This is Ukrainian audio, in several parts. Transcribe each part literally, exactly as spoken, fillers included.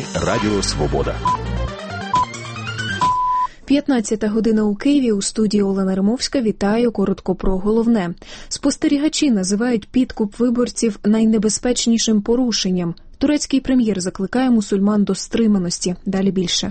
Новини Радіо Свобода. п'ятнадцята година у Києві, у студії Олена Римовська. Вітаю, коротко про головне. Спостерігачі називають підкуп виборців найнебезпечнішим порушенням. Турецький прем'єр закликає мусульман до стриманості. Далі більше.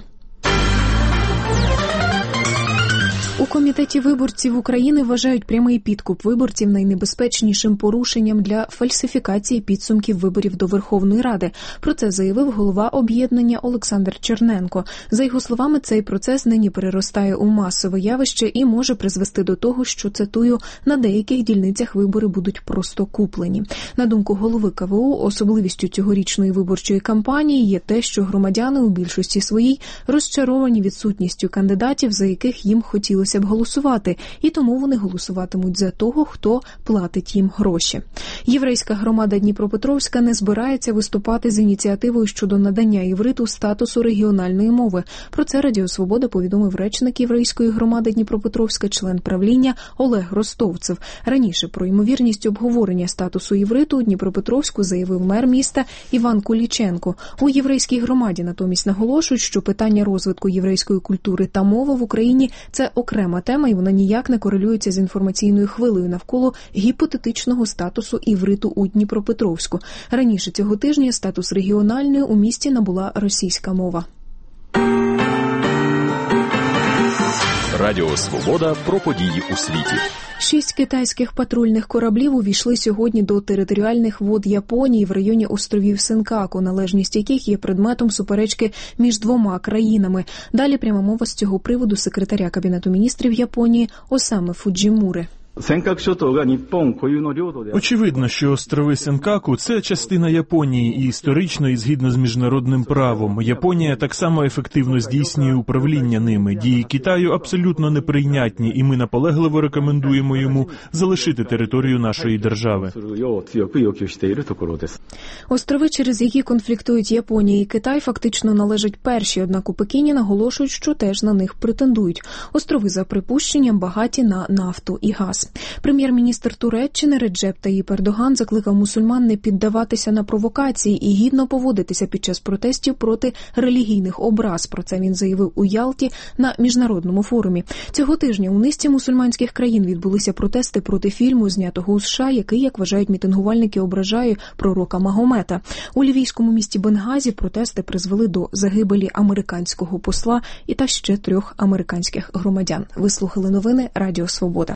У Комітеті виборців України вважають прямий підкуп виборців найнебезпечнішим порушенням для фальсифікації підсумків виборів до Верховної Ради. Про це заявив голова об'єднання Олександр Черненко. За його словами, цей процес нині переростає у масове явище і може призвести до того, що, цитую, на деяких дільницях вибори будуть просто куплені. На думку голови ка ве у, особливістю цьогорічної виборчої кампанії є те, що громадяни у більшості своїй розчаровані відсутністю кандидатів, за яких їм хотілося б голосувати, і тому вони голосуватимуть за того, хто платить їм гроші. Єврейська громада Дніпропетровська не збирається виступати з ініціативою щодо надання івриту статусу регіональної мови. Про це Радіо Свобода повідомив речник єврейської громади Дніпропетровська, член правління Олег Ростовцев. Раніше про ймовірність обговорення статусу івриту у Дніпропетровську заявив мер міста Іван Куліченко. У єврейській громаді натомість наголошують, що питання розвитку єврейської культури та мови в Україні – це окрема тема, і вона ніяк не корелюється з інформаційною хвилею навколо гіпотетичного статусу івриту у Дніпропетровську. Раніше цього тижня статус регіональної у місті набула російська мова. Радіо Свобода про події у світі. Шість китайських патрульних кораблів увійшли сьогодні до територіальних вод Японії в районі островів Сенкаку, належність яких є предметом суперечки між двома країнами. Далі пряма мова з цього приводу секретаря Кабінету міністрів Японії Осами Фуджімури. Очевидно, що острови Сенкаку – це частина Японії і історично, і згідно з міжнародним правом. Японія так само ефективно здійснює управління ними. Дії Китаю абсолютно неприйнятні, і ми наполегливо рекомендуємо йому залишити територію нашої держави. Острови, через які конфліктують Японія і Китай, фактично належать першій, однак у Пекіні наголошують, що теж на них претендують. Острови, за припущенням, багаті на нафту і газ. Прем'єр-міністр Туреччини Реджеп Таїп Ердоган закликав мусульман не піддаватися на провокації і гідно поводитися під час протестів проти релігійних образ. Про це він заявив у Ялті на міжнародному форумі. Цього тижня у низці мусульманських країн відбулися протести проти фільму, знятого у США, який, як вважають мітингувальники, ображає пророка Магомета. У лівійському місті Бенгазі протести призвели до загибелі американського посла і та ще трьох американських громадян. Ви слухали новини Радіо Свобода.